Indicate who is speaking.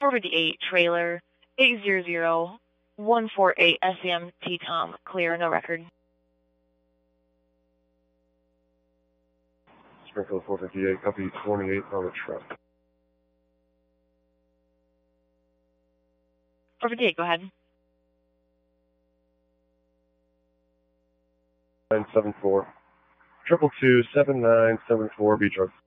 Speaker 1: 458 trailer 800148 SMT Tom. Clear, no record.
Speaker 2: Springfield 458, copy 28 on the truck.
Speaker 1: 458, go ahead.
Speaker 2: 974. 222-7974 Beach Road.